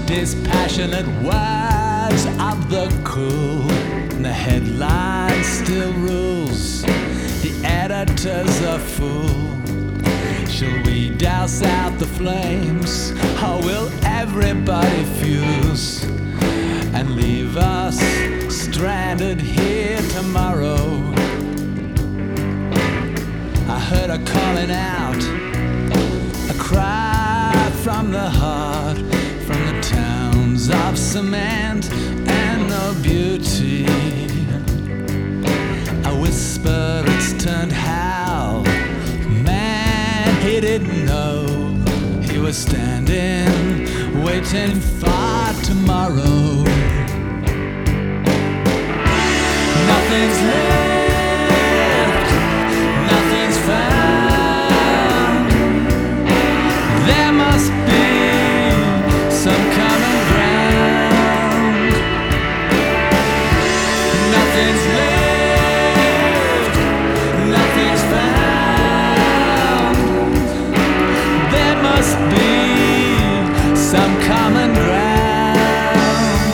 Dispassionate words of the cool, and the headline still rules. The editor's a fool. Shall we douse out the flames, or will everybody fuse and leave us stranded here tomorrow? I heard her calling out, a cry from the heart, from the towns of cement and no beauty. A whisper, it's turned howl. Man, he didn't know he was standing, waiting for tomorrow. Nothing's left, nothing's found. There must be some common ground. Nothing's left, nothing's found. There must be some common ground.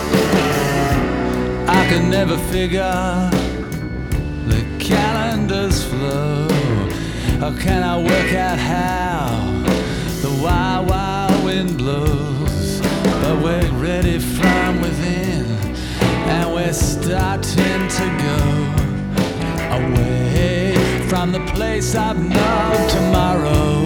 I could never figure the calendar's flow. Or can I work out how the wild, wild wind blows? But we're ready from within, and we're starting to go away from the place of no tomorrow.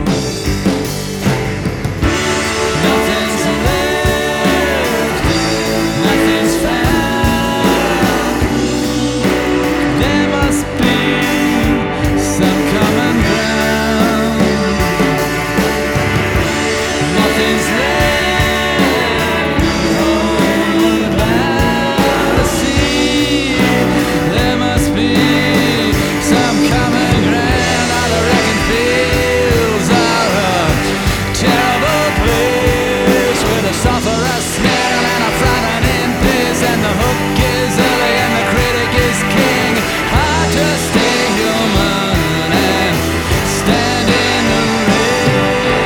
Nothing's left, nothing's found. There must be some common ground. Nothing's left, only bound to see. There must be some common ground. All the wrecking fields are a terrible place with a sulphurous smell and a frightening pace, and the hook is early and the critic is king. Hard to stay human and stand in the rain.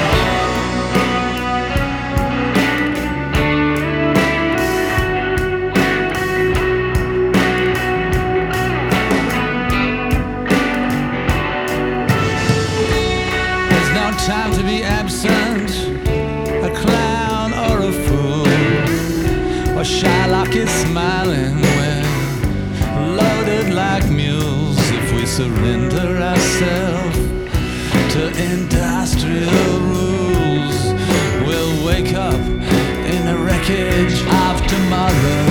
There's no time to be absent, a clown or a fool, or Shylock is smiling. We're loaded like mules if we surrender ourselves to industrial rules. We'll wake up in the wreckage of tomorrow.